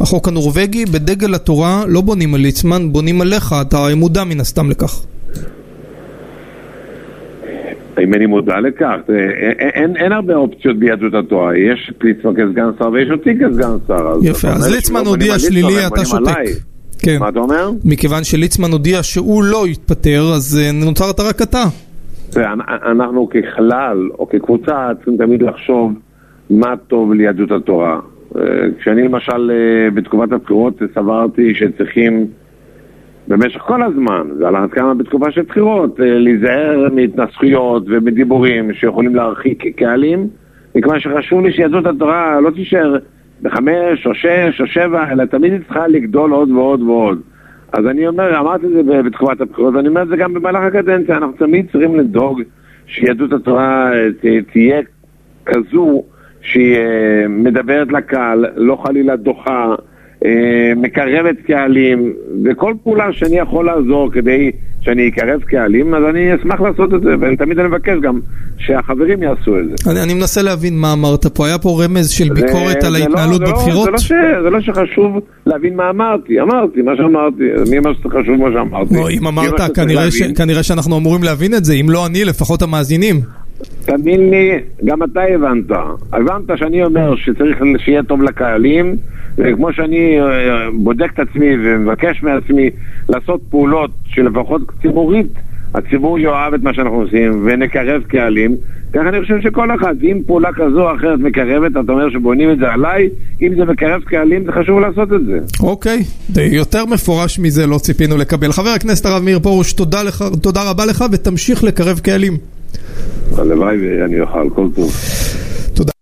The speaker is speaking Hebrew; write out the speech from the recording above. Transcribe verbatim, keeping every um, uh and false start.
החוק הנורווגי, בדגל התורה לא בונים על ליצמן, בונים עליך, אתה מודע מן הסתם לכך. אם אני מודע לכך, אין, אין הרבה אופציות ביהדות התורה, יש ליצמן כסגן שר ויש אותי כסגן שר. יפה, אז ליצמן הודיע שלילי, אתה שותק. כן. מה אתה אומר? מכיוון שליצמן הודיע שהוא לא יתפטר, אז נוצרת רק אתה. אנחנו ככלל, או כקבוצה, צריכים תמיד לחשוב מה טוב ליהדות התורה. כשאני למשל בתקופת הבחירות סברתי שצריכים במשך כל הזמן, ועל כמה בתקופה של בחירות, להיזהר מהתנסחויות ומדיבורים שיכולים להרחיק קהלים, מכיוון שחשוב לי שיהדות התורה לא תישאר בחמש או שש או שבע, אלא תמיד צריכה לגדול עוד ועוד ועוד. אז אני אומר, אמרתי את זה בתקופת הבחירות, ואני אומר את זה גם במהלך הקדנציה, אנחנו תמיד צריכים לדאוג שיהדות התורה תהיה כזו שהיא מדברת לקהל, לא חלילה דוחה, מקרבת קהלים, וכל פעולה שאני יכול לעזור כדי שאני אקרב קהלים, אז אני אשמח לעשות את זה, ותמיד אני מבקש גם שהחברים יעשו את זה. אני, אני מנסה להבין מה אמרת פה, היה פה רמז של ביקורת זה, על זה ההתנהלות לא, בבחירות? זה לא, זה, לא ש, זה לא שחשוב להבין מה אמרתי, אמרתי מה שאמרתי, אני אומר שזה חשוב מה שאמרתי. לא, אם אמרת, כנראה, ש, כנראה שאנחנו אמורים להבין את זה, אם לא אני, לפחות המאזינים. תבין לי, גם אתה הבנת, הבנת שאני אומר שצריך שיהיה טוב לקהלים, וכמו שאני בודק את עצמי ומבקש מעצמי לעשות פעולות שלפחות ציבורית, הציבור יאהב את מה שאנחנו עושים ונקרב קהלים, כך אני חושב שכל אחד, אם פעולה כזו או אחרת מקרבת, אתה אומר שבונים את זה עליי, אם זה מקרב קהלים, זה חשוב לעשות את זה. אוקיי, יותר מפורש מזה לא ציפינו לקבל. חבר הכנסת הרב מאיר פרוש, תודה לך, תודה רבה לך, ותמשיך לקרב קהלים. הלוואי ואני אוכל, כל טוב.